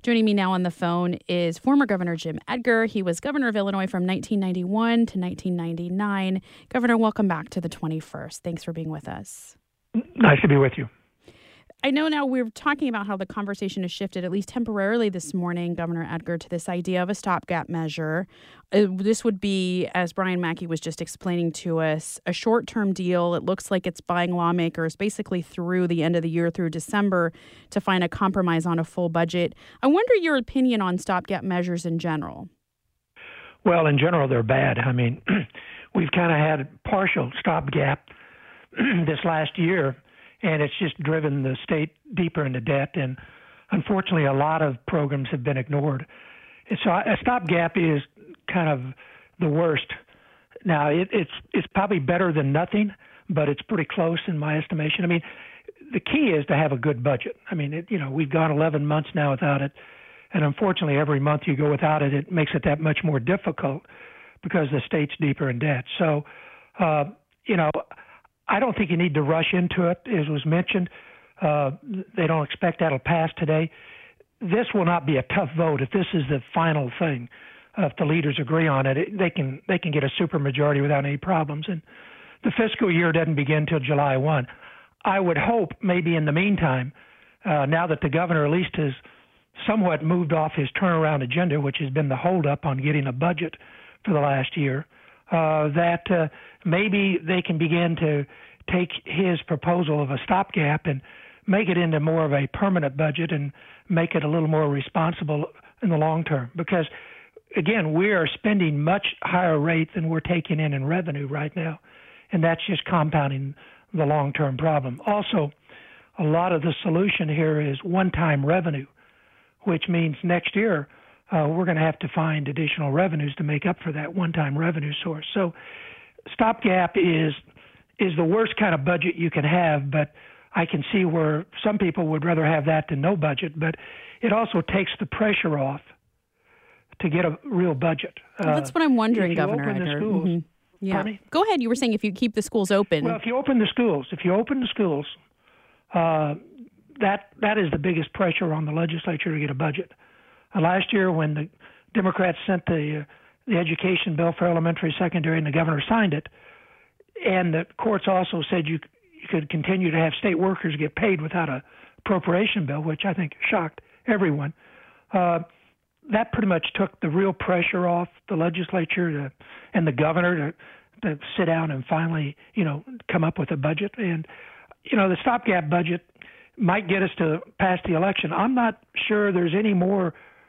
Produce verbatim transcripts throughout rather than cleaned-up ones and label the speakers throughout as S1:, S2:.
S1: Joining me now on the phone is former Governor Jim Edgar. He was governor of Illinois from nineteen ninety-one to nineteen ninety-nine. Governor, welcome back to the twenty-first. Thanks for being with us.
S2: Nice to be with you.
S1: I know now we're talking about how the conversation has shifted, at least temporarily this morning, Governor Edgar, to this idea of a stopgap measure. Uh, this would be, as Brian Mackey was just explaining to us, a short-term deal. It looks like it's buying lawmakers basically through the end of the year, through December, to find a compromise on a full budget. I wonder your opinion on stopgap measures in general.
S2: Well, in general, they're bad. I mean, we've kind of had partial stopgap this last year, and it's just driven the state deeper into debt. And unfortunately, a lot of programs have been ignored. And so a stopgap is kind of the worst. Now, it, it's it's probably better than nothing, but it's pretty close in my estimation. I mean, the key is to have a good budget. I mean, it, you know, we've gone eleven months now without it. And unfortunately, every month you go without it, it makes it that much more difficult because the state's deeper in debt. So, uh, you know, I don't think you need to rush into it. As was mentioned, uh, they don't expect that'll pass today. This will not be a tough vote. If this is the final thing, uh, if the leaders agree on it, it, they can they can get a supermajority without any problems. And the fiscal year doesn't begin until July first. I would hope maybe in the meantime, uh, now that the governor at least has somewhat moved off his turnaround agenda, which has been the holdup on getting a budget for the last year, uh, that uh, maybe they can begin to take his proposal of a stopgap and make it into more of a permanent budget and make it a little more responsible in the long term. Because, again, we are spending much higher rate than we're taking in in revenue right now, and that's just compounding the long-term problem. Also, a lot of the solution here is one-time revenue, which means next year uh, we're going to have to find additional revenues to make up for that one-time revenue source. So stopgap is is the worst kind of budget you can have, but I can see where some people would rather have that than no budget. But it also takes the pressure off to get a real budget.
S1: Well, that's what I'm wondering,
S2: if you
S1: Governor
S2: open the
S1: Edgar.
S2: schools,
S1: Mm-hmm. Yeah.
S2: me?
S1: Go ahead. You were saying if you keep the schools open.
S2: Well, if you open the schools, if you open the schools, uh, that that is the biggest pressure on the legislature to get a budget. Uh, last year, when the Democrats sent the uh, the education bill for elementary, secondary, and the governor signed it, and the courts also said you, you could continue to have state workers get paid without a appropriation bill, which I think shocked everyone. Uh, that pretty much took the real pressure off the legislature to, and the governor to, to sit down and finally, you know, come up with a budget. And, you know, the stopgap budget might get us to pass the election. I'm not sure there's any more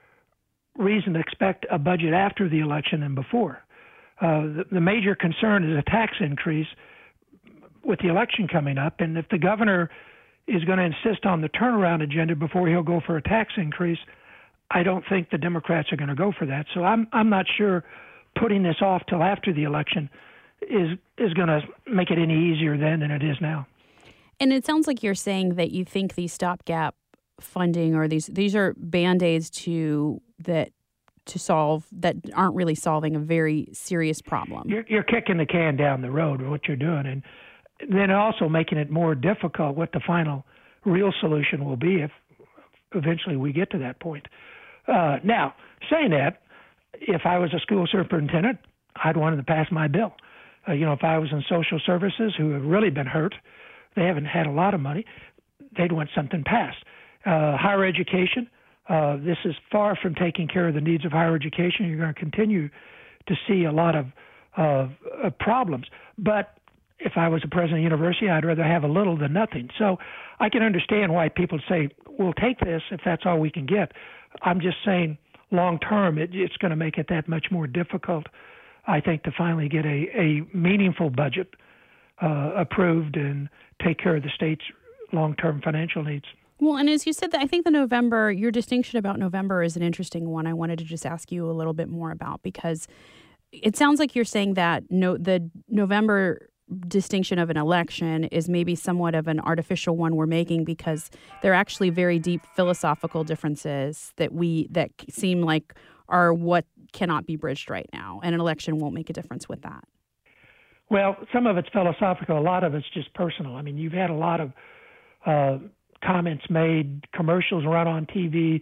S2: reason to expect a budget after the election than before. Uh, the, the major concern is a tax increase with the election coming up. And if the governor is going to insist on the turnaround agenda before he'll go for a tax increase, I don't think the Democrats are going to go for that. So I'm I'm not sure putting this off till after the election is is going to make it any easier then than it is now.
S1: And it sounds like you're saying that you think these stopgap funding or these these are Band-Aids to that to solve that aren't really solving a very serious problem.
S2: You're, you're kicking the can down the road with what you're doing, and then also making it more difficult what the final real solution will be if eventually we get to that point. Uh, now, saying that, if I was a school superintendent, I'd want to pass my bill. Uh, you know, if I was in social services who have really been hurt, they haven't had a lot of money, they'd want something passed. Uh, higher education, uh, this is far from taking care of the needs of higher education. You're going to continue to see a lot of, of, of problems. But if I was a president of the university, I'd rather have a little than nothing. So I can understand why people say, we'll take this if that's all we can get. I'm just saying long term, it, it's going to make it that much more difficult, I think, to finally get a, a meaningful budget uh, approved and take care of the state's long-term financial needs.
S1: Well, and as you said, that I think the November, your distinction about November is an interesting one. I wanted to just ask you a little bit more about, because it sounds like you're saying that no, the November distinction of an election is maybe somewhat of an artificial one we're making, because there are actually very deep philosophical differences that we that seem like are what cannot be bridged right now, and an election won't make a difference with that.
S2: Well, some of it's philosophical, a lot of it's just personal. I mean, you've had a lot of uh, comments made, commercials run on T V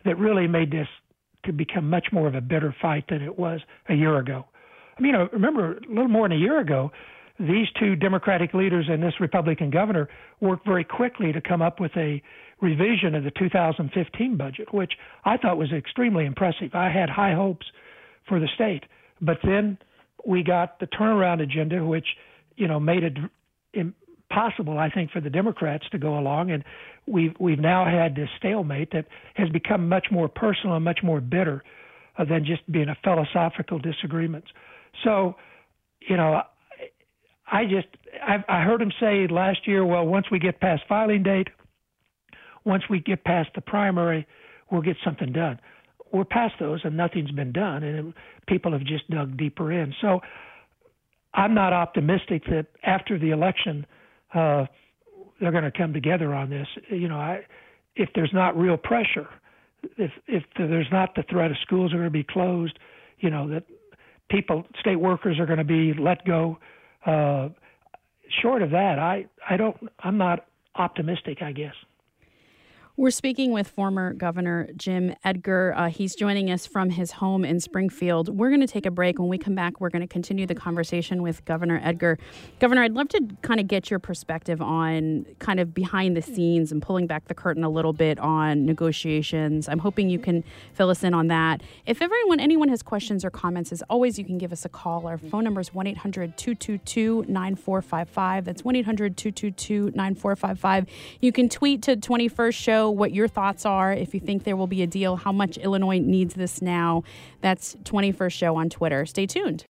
S2: that really made this to become much more of a bitter fight than it was a year ago. I mean, I remember a little more than a year ago, these two Democratic leaders and this Republican governor worked very quickly to come up with a revision of the two thousand fifteen budget, which I thought was extremely impressive. I had high hopes for the state. But then we got the turnaround agenda, which, you know, made it impossible, I think, for the Democrats to go along. And we've, we've now had this stalemate that has become much more personal and much more bitter uh, than just being a philosophical disagreements. So, you know, I just, I, I heard him say last year, well, once we get past filing date, once we get past the primary, we'll get something done. We're past those and nothing's been done, and it, people have just dug deeper in. So I'm not optimistic that after the election uh, they're going to come together on this. You know, I, if there's not real pressure, if if there's not the threat of schools are going to be closed, you know, that people, state workers are going to be let go. Uh, short of that, I, I don't, I'm not optimistic, I guess.
S1: We're speaking with former Governor Jim Edgar. Uh, he's joining us from his home in Springfield. We're going to take a break. When we come back, we're going to continue the conversation with Governor Edgar. Governor, I'd love to kind of get your perspective on kind of behind the scenes and pulling back the curtain a little bit on negotiations. I'm hoping you can fill us in on that. If everyone, anyone has questions or comments, as always, you can give us a call. Our phone number is one eight hundred two two two nine four five five. That's one eight hundred two two two nine four five five. You can tweet to twenty-first Show what your thoughts are, if you think there will be a deal, how much Illinois needs this now. That's twenty-first Show on Twitter. Stay tuned.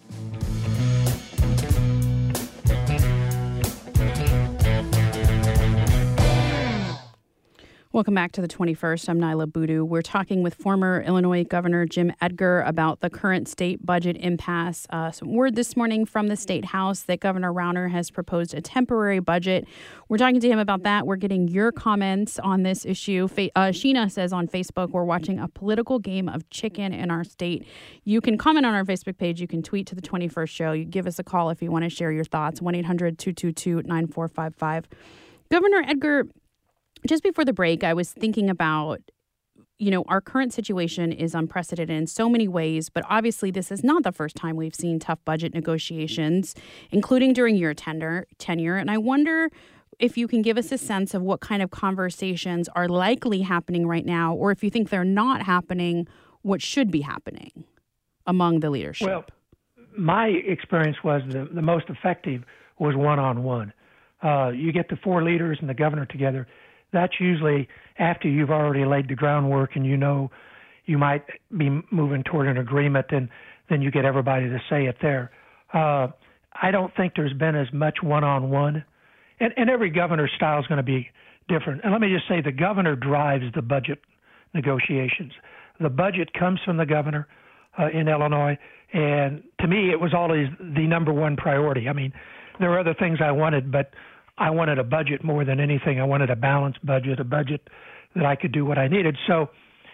S1: Welcome back to the twenty-first. I'm Nyla Boodoo. We're talking with former Illinois Governor Jim Edgar about the current state budget impasse. Uh, some word this morning from the State House that Governor Rauner has proposed a temporary budget. We're talking to him about that. We're getting your comments on this issue. Fa- uh, Sheena says on Facebook, we're watching a political game of chicken in our state. You can comment on our Facebook page. You can tweet to the twenty-first Show. You give us a call if you want to share your thoughts. one eight hundred two two two nine four five five. Governor Edgar, just before the break, I was thinking about, you know, our current situation is unprecedented in so many ways, but obviously this is not the first time we've seen tough budget negotiations, including during your tenure. tenure. And I wonder if you can give us a sense of what kind of conversations are likely happening right now, or if you think they're not happening, what should be happening among the leadership.
S2: Well, my experience was the, the most effective was one-on-one. Uh, you get the four leaders and the governor together. That's usually after you've already laid the groundwork and you know you might be moving toward an agreement, and then you get everybody to say it there. Uh, I don't think there's been as much one-on-one, and, and every governor's style is going to be different. And let me just say the governor drives the budget negotiations. The budget comes from the governor uh, in Illinois, and to me it was always the number one priority. I mean, there were other things I wanted, but I wanted a budget more than anything. I wanted a balanced budget, a budget that I could do what I needed. So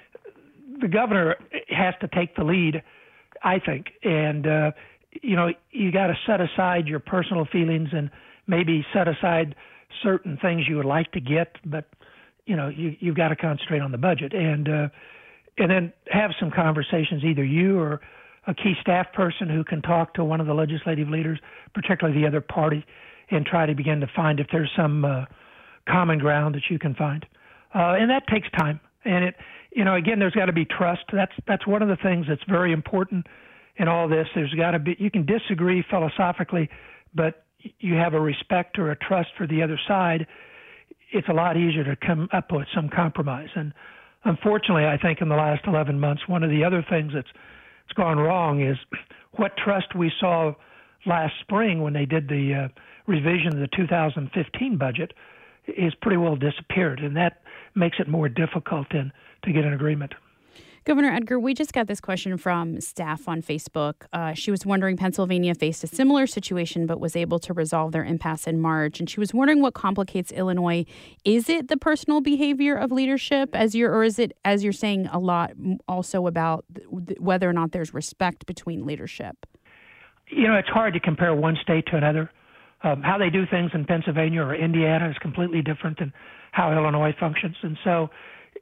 S2: the governor has to take the lead, I think. And, uh, you know, you got to set aside your personal feelings and maybe set aside certain things you would like to get, but, you know, you, you've got to concentrate on the budget. And, uh, and then have some conversations, either you or a key staff person who can talk to one of the legislative leaders, particularly the other party, and try to begin to find if there's some uh, common ground that you can find. Uh, and that takes time. And, it, you know, again, there's got to be trust. That's that's one of the things that's very important in all this. There's got to be, you can disagree philosophically, but you have a respect or a trust for the other side. It's a lot easier to come up with some compromise. And unfortunately, I think in the last eleven months, one of the other things that's, that's gone wrong is what trust we saw last spring when they did the uh, revision of the two thousand fifteen budget is pretty well disappeared, and that makes it more difficult in, to get an agreement.
S1: Governor Edgar, we just got this question from staff on Facebook. Uh, she was wondering, Pennsylvania faced a similar situation but was able to resolve their impasse in March, and she was wondering what complicates Illinois. Is it the personal behavior of leadership, as you're, or is it, as you're saying, a lot also about th- whether or not there's respect between leadership?
S2: You know, it's hard to compare one state to another. Um, how they do things in Pennsylvania or Indiana is completely different than how Illinois functions. And so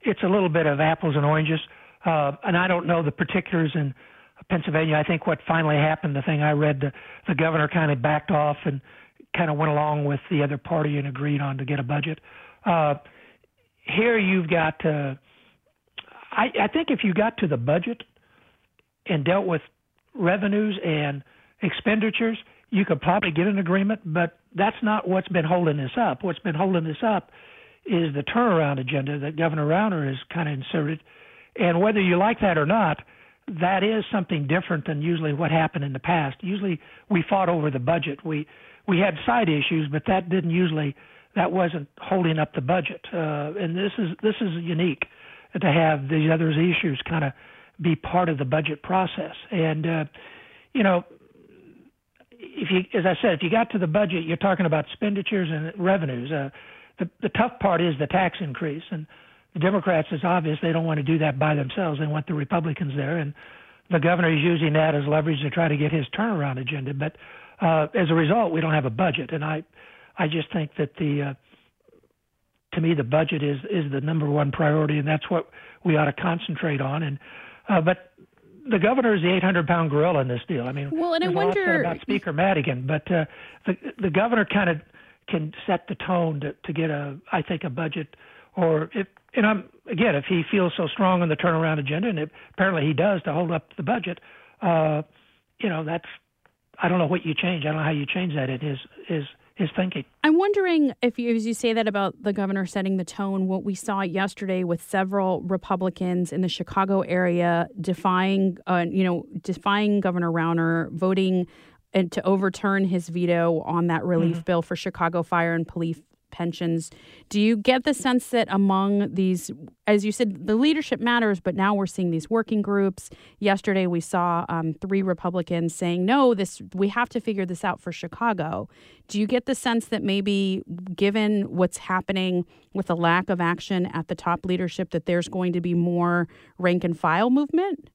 S2: it's a little bit of apples and oranges. Uh, and I don't know the particulars in Pennsylvania. I think what finally happened, the thing I read, the, the governor kind of backed off and kind of went along with the other party and agreed on to get a budget. Uh, here you've got, uh, I, I think if you got to the budget and dealt with revenues and expenditures, you could probably get an agreement, but that's not what's been holding this up. What's been holding this up is the turnaround agenda that Governor Rauner has kind of inserted. And whether you like that or not, that is something different than usually what happened in the past. Usually we fought over the budget. We we had side issues, but that didn't usually, that wasn't holding up the budget. Uh, and this is this is unique to have these other issues kind of be part of the budget process. And, uh, you know, if you, as I said, if you got to the budget, you're talking about expenditures and revenues. Uh, the, the tough part is the tax increase. And the Democrats, it's obvious they don't want to do that by themselves. They want the Republicans there, and the governor is using that as leverage to try to get his turnaround agenda. But uh, as a result, we don't have a budget, and I, I just think that the, uh, to me, the budget is is the number one priority, and that's what we ought to concentrate on. And uh, but the governor is the eight hundred pound gorilla in this deal. I mean,
S1: well, and I
S2: there's
S1: wonder
S2: a lot said about Speaker Madigan, but uh, the the governor kind of can set the tone to, to get a, I think, a budget. Or if, and I'm again, if he feels so strong on the turnaround agenda, and it, apparently he does to hold up the budget, uh, you know, that's, I don't know what you change. I don't know how you change that in his his his thinking.
S1: I'm wondering if you, as you say that about the governor setting the tone, what we saw yesterday with several Republicans in the Chicago area defying, uh, you know, defying Governor Rauner, voting and to overturn his veto on that relief mm-hmm. bill for Chicago fire and police pensions. Do you get the sense that among these, as you said, the leadership matters, but now we're seeing these working groups? Yesterday we saw um, three Republicans saying, no, this we have to figure this out for Chicago. Do you get the sense that maybe given what's happening with the lack of action at the top leadership, that there's going to be more rank and file movement?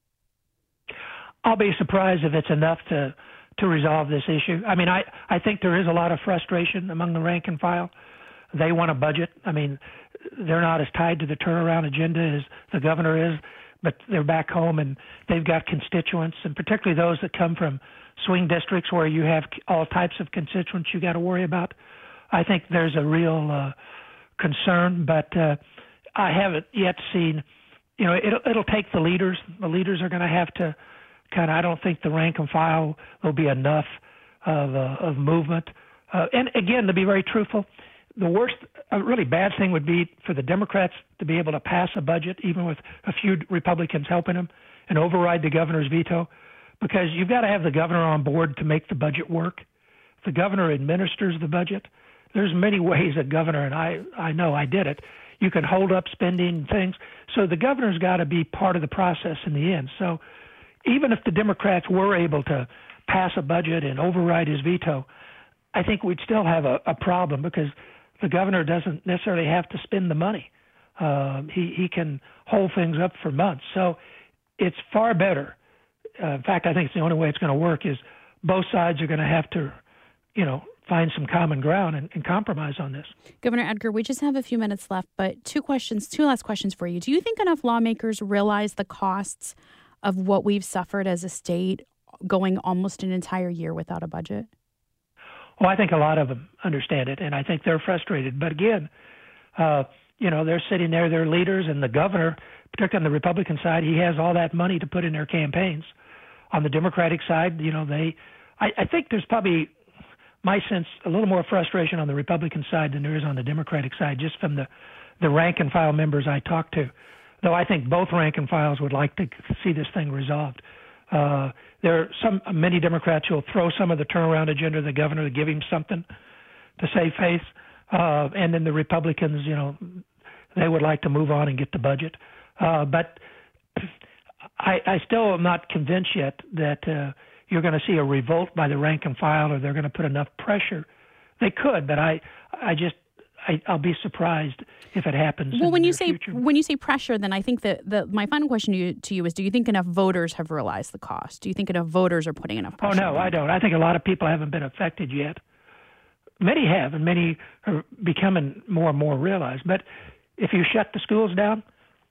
S2: I'll be surprised if it's enough to to resolve this issue. I mean, I, I think there is a lot of frustration among the rank and file. They want a budget. I mean, they're not as tied to the turnaround agenda as the governor is, but they're back home and they've got constituents, and particularly those that come from swing districts where you have all types of constituents you got to worry about. I think there's a real uh, concern, but uh, I haven't yet seen, you know, it'll, it'll take the leaders. The leaders are going to have to kind of, I don't think the rank and file will be enough of, uh, of movement. Uh, and again, to be very truthful, the worst, a really bad thing would be for the Democrats to be able to pass a budget, even with a few Republicans helping them, and override the governor's veto, because you've got to have the governor on board to make the budget work. If the governor administers the budget, there's many ways a governor, and I, I know I did it, you can hold up spending things. So the governor's got to be part of the process in the end. So even if the Democrats were able to pass a budget and override his veto, I think we'd still have a, a problem, because the governor doesn't necessarily have to spend the money. Uh, he, he can hold things up for months. So it's far better. Uh, in fact, I think it's the only way it's going to work is both sides are going to have to, you know, find some common ground and, and compromise on this.
S1: Governor Edgar, we just have a few minutes left, but two questions, two last questions for you. Do you think enough lawmakers realize the costs of what we've suffered as a state going almost an entire year without a budget?
S2: Well, I think a lot of them understand it, and I think they're frustrated. But again, uh, you know, they're sitting there, they're leaders, and the governor, particularly on the Republican side, he has all that money to put in their campaigns. On the Democratic side, you know, they, I, I think there's probably, my sense, a little more frustration on the Republican side than there is on the Democratic side, just from the, the rank and file members I talked to. Though I think both rank and files would like to see this thing resolved. Uh, there are some many Democrats who will throw some of the turnaround agenda to the governor to give him something to save face, uh, and then the Republicans, you know, they would like to move on and get the budget. Uh, but I, I still am not convinced yet that uh, you're going to see a revolt by the rank and file, or they're going to put enough pressure. They could, but I, I just. I, I'll be surprised if it happens.
S1: Well, when you say
S2: future.
S1: when you say pressure, then I think that the my final question to you, to you is: do you think enough voters have realized the cost? Do you think enough voters are putting enough pressure?
S2: Oh no, I don't. I think a lot of people haven't been affected yet. Many have, and many are becoming more and more realized. But if you shut the schools down,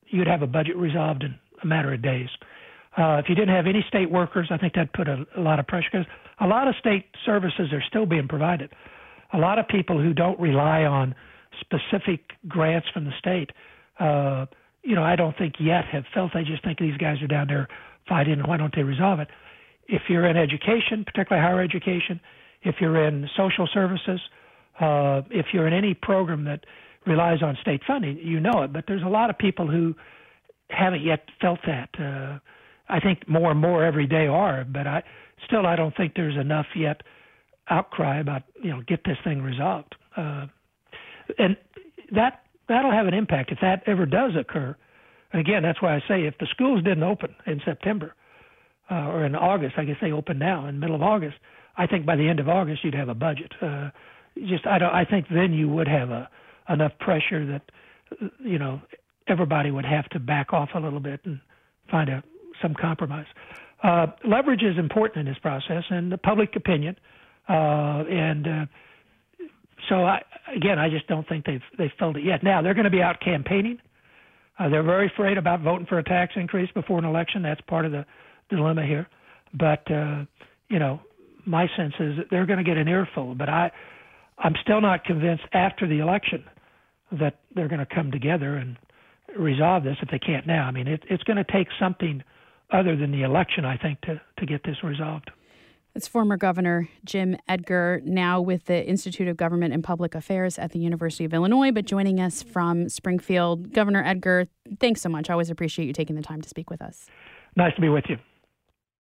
S2: you'd have a budget resolved in a matter of days. Uh, if you didn't have any state workers, I think that'd put a, a lot of pressure because a lot of state services are still being provided. A lot of people who don't rely on specific grants from the state, uh, you know, I don't think yet have felt. They just think these guys are down there fighting, and why don't they resolve it? If you're in education, particularly higher education, if you're in social services, uh, if you're in any program that relies on state funding, you know it. But there's a lot of people who haven't yet felt that. Uh, I think more and more every day are, but I still I don't think there's enough yet outcry about, you know, get this thing resolved. Uh, and that that'll have an impact if that ever does occur. And again, that's why I say if the schools didn't open in September uh, or in August, I guess they open now in the middle of August, I think by the end of August you'd have a budget. Uh, just I don't I think then you would have a enough pressure that, you know, everybody would have to back off a little bit and find a some compromise. Uh, leverage is important in this process, and the public opinion. Uh, and uh, so, I, again, I just don't think they've they've felt it yet. Now they're going to be out campaigning. Uh, they're very afraid about voting for a tax increase before an election. That's part of the dilemma here. But uh, you know, my sense is that they're going to get an earful. But I, I'm still not convinced after the election that they're going to come together and resolve this if they can't now. I mean, it, it's going to take something other than the election, I think, to, to get this resolved.
S1: It's former Governor Jim Edgar, now with the Institute of Government and Public Affairs at the University of Illinois, but joining us from Springfield. Governor Edgar, thanks so much. I always appreciate you taking the time to speak with us.
S2: Nice to be with you.